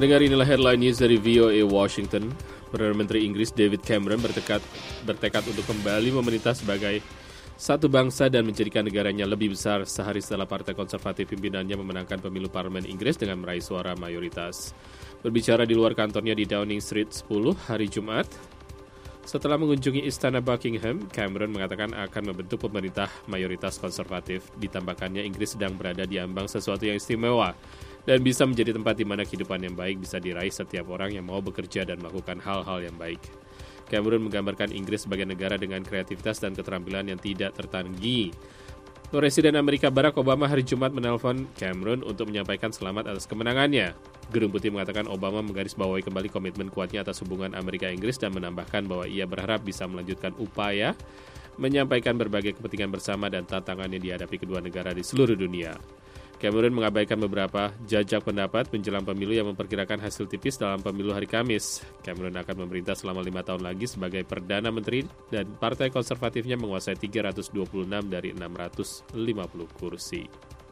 Pendengar, inilah headline news dari VOA Washington. Perdana Menteri Inggris David Cameron bertekad untuk kembali memerintah sebagai satu bangsa dan menjadikan negaranya lebih besar sehari setelah Partai Konservatif pimpinannya memenangkan pemilu parlemen Inggris dengan meraih suara mayoritas. Berbicara di luar kantornya di Downing Street 10 hari Jumat, setelah mengunjungi Istana Buckingham, Cameron mengatakan akan membentuk pemerintah mayoritas konservatif. Ditambahkannya Inggris sedang berada di ambang sesuatu yang istimewa dan bisa menjadi tempat di mana kehidupan yang baik bisa diraih setiap orang yang mau bekerja dan melakukan hal-hal yang baik. Cameron menggambarkan Inggris sebagai negara dengan kreativitas dan keterampilan yang tidak tertandingi. Presiden Amerika Barack Obama hari Jumat menelpon Cameron untuk menyampaikan selamat atas kemenangannya. Gedung Putih mengatakan Obama menggarisbawahi kembali komitmen kuatnya atas hubungan Amerika-Inggris dan menambahkan bahwa ia berharap bisa melanjutkan upaya menyampaikan berbagai kepentingan bersama dan tantangan yang dihadapi kedua negara di seluruh dunia. Cameron mengabaikan beberapa jajak pendapat menjelang pemilu yang memperkirakan hasil tipis dalam pemilu hari Kamis. Cameron akan memerintah selama 5 tahun lagi sebagai Perdana Menteri dan Partai Konservatifnya menguasai 326 dari 650 kursi.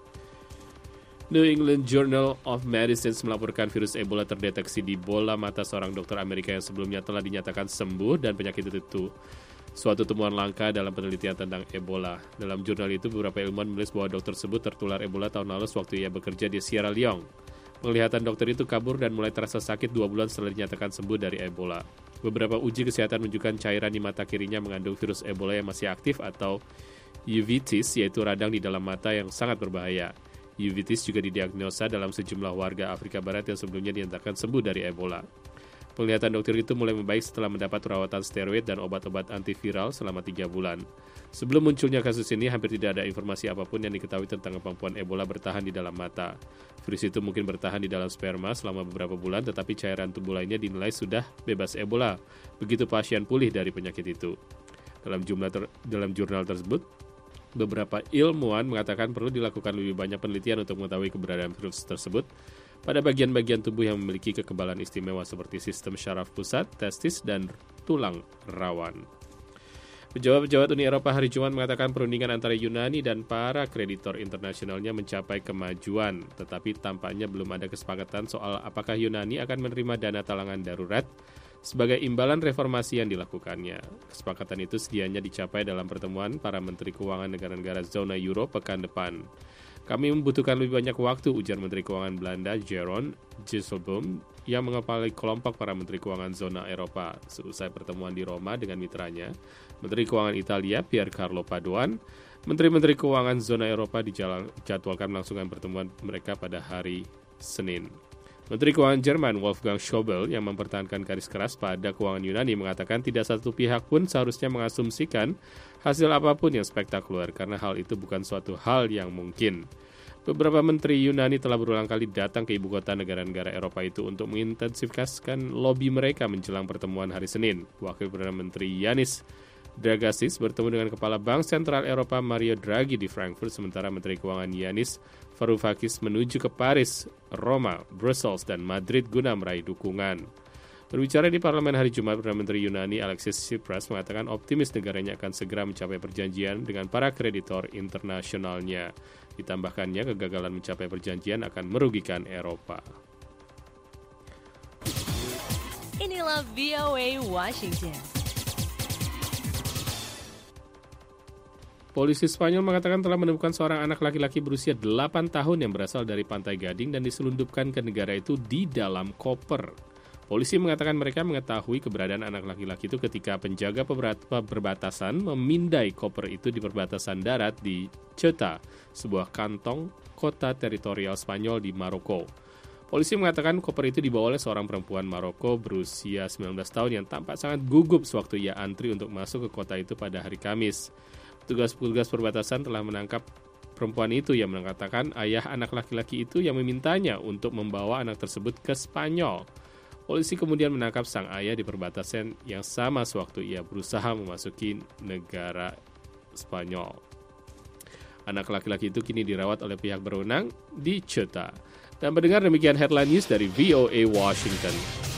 New England Journal of Medicine melaporkan virus Ebola terdeteksi di bola mata seorang dokter Amerika yang sebelumnya telah dinyatakan sembuh dan penyakit itu suatu temuan langka dalam penelitian tentang Ebola. Dalam jurnal itu, beberapa ilmuwan menulis bahwa dokter tersebut tertular Ebola tahun lalu sewaktu ia bekerja di Sierra Leone. Penglihatan dokter itu kabur dan mulai terasa sakit 2 bulan setelah dinyatakan sembuh dari Ebola. Beberapa uji kesehatan menunjukkan cairan di mata kirinya mengandung virus Ebola yang masih aktif atau uveitis, yaitu radang di dalam mata yang sangat berbahaya. Uveitis juga didiagnosa dalam sejumlah warga Afrika Barat yang sebelumnya dinyatakan sembuh dari Ebola. Penglihatan dokter itu mulai membaik setelah mendapat perawatan steroid dan obat-obat antiviral selama 3 bulan. Sebelum munculnya kasus ini, hampir tidak ada informasi apapun yang diketahui tentang kemampuan Ebola bertahan di dalam mata. Virus itu mungkin bertahan di dalam sperma selama beberapa bulan, tetapi cairan tubuh lainnya dinilai sudah bebas Ebola, begitu pasien pulih dari penyakit itu. Dalam jurnal tersebut, beberapa ilmuwan mengatakan perlu dilakukan lebih banyak penelitian untuk mengetahui keberadaan virus tersebut pada bagian-bagian tubuh yang memiliki kekebalan istimewa seperti sistem syaraf pusat, testis, dan tulang rawan. Pejabat-pejabat Uni Eropa hari Jumat mengatakan perundingan antara Yunani dan para kreditor internasionalnya mencapai kemajuan, tetapi tampaknya belum ada kesepakatan soal apakah Yunani akan menerima dana talangan darurat sebagai imbalan reformasi yang dilakukannya. Kesepakatan itu sedianya dicapai dalam pertemuan para menteri keuangan negara-negara zona euro pekan depan. Kami membutuhkan lebih banyak waktu, ujar Menteri Keuangan Belanda Jeroen Dijsselbloem yang mengepalai kelompok para Menteri Keuangan zona Eropa. Seusai pertemuan di Roma dengan mitranya, Menteri Keuangan Italia Pier Carlo Padoan, Menteri-Menteri Keuangan zona Eropa dijadwalkan melangsungkan pertemuan mereka pada hari Senin. Menteri Keuangan Jerman Wolfgang Schäuble yang mempertahankan garis keras pada keuangan Yunani mengatakan tidak satu pihak pun seharusnya mengasumsikan hasil apapun yang spektakuler karena hal itu bukan suatu hal yang mungkin. Beberapa menteri Yunani telah berulang kali datang ke ibu kota negara-negara Eropa itu untuk mengintensifikasikan lobi mereka menjelang pertemuan hari Senin. Wakil Perdana Menteri Yanis Dragicis bertemu dengan Kepala Bank Sentral Eropa Mario Draghi di Frankfurt, sementara Menteri Keuangan Yanis Varoufakis menuju ke Paris, Roma, Brussels, dan Madrid guna meraih dukungan. Berbicara di parlemen hari Jumat, Perdana Menteri Yunani Alexis Tsipras mengatakan optimis negaranya akan segera mencapai perjanjian dengan para kreditor internasionalnya. Ditambahkannya, kegagalan mencapai perjanjian akan merugikan Eropa. Inilah VOA Washington. Polisi Spanyol mengatakan telah menemukan seorang anak laki-laki berusia 8 tahun yang berasal dari Pantai Gading dan diselundupkan ke negara itu di dalam koper. Polisi mengatakan mereka mengetahui keberadaan anak laki-laki itu ketika penjaga perbatasan memindai koper itu di perbatasan darat di Ceuta, sebuah kantong kota teritorial Spanyol di Maroko. Polisi mengatakan koper itu dibawa oleh seorang perempuan Maroko berusia 19 tahun yang tampak sangat gugup sewaktu ia antri untuk masuk ke kota itu pada hari Kamis. Petugas perbatasan telah menangkap perempuan itu yang mengatakan ayah anak laki-laki itu yang memintanya untuk membawa anak tersebut ke Spanyol. Polisi kemudian menangkap sang ayah di perbatasan yang sama sewaktu ia berusaha memasuki negara Spanyol. Anak laki-laki itu kini dirawat oleh pihak berwenang di Ceuta. Dan mendengar demikian headline news dari VOA Washington.